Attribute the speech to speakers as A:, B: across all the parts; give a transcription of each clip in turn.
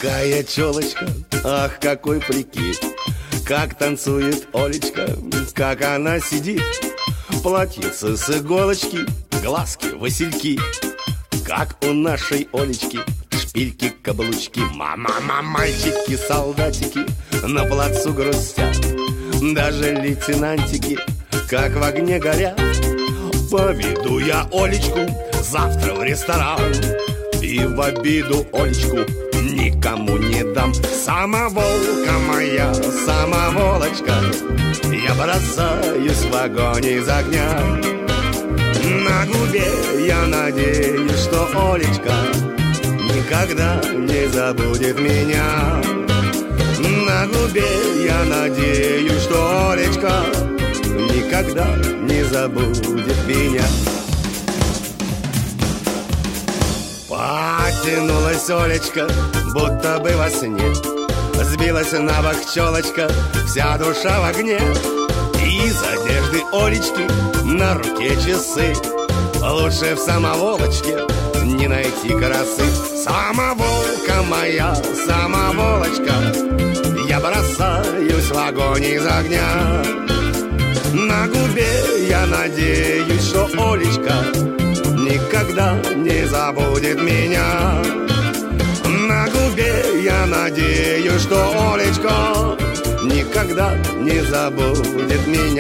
A: Какая челочка, ах, какой прикид. Как танцует Олечка, как она сидит. Платьице с иголочки, глазки, васильки. Как у нашей Олечки, шпильки, каблучки. Мама, мальчики, солдатики на плацу грустят. Даже лейтенантики, как в огне горят. Поведу я Олечку завтра в ресторан, и в обиду Олечку никому не дам. Самоволка моя, самоволочка, я бросаюсь в огонь из огня. На губе я надеюсь, что Олечка никогда не забудет меня. На губе я надеюсь, что Олечка никогда не забудет меня. Потянулась Олечка, будто бы во сне. Сбилась на бок челочка, вся душа в огне. Из одежды Олечки на руке часы. Лучше в самоволочке не найти красы. Самоволка моя, самоволочка, я бросаюсь в огонь из огня. На губе я надеюсь, что Олечка никогда не забудет меня. На губе я надеюсь, что Олечка никогда не забудет меня.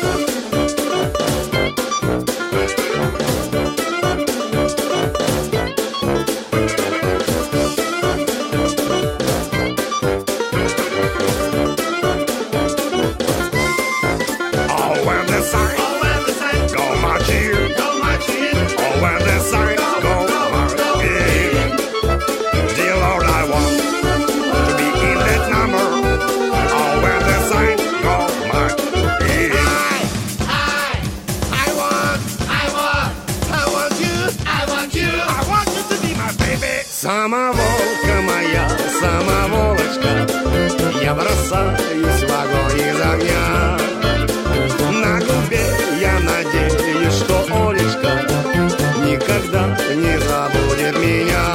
A: Самоволка моя, самоволочка, я бросаюсь в огонь из огня. На губе я надеюсь, что Олечка никогда не забудет меня.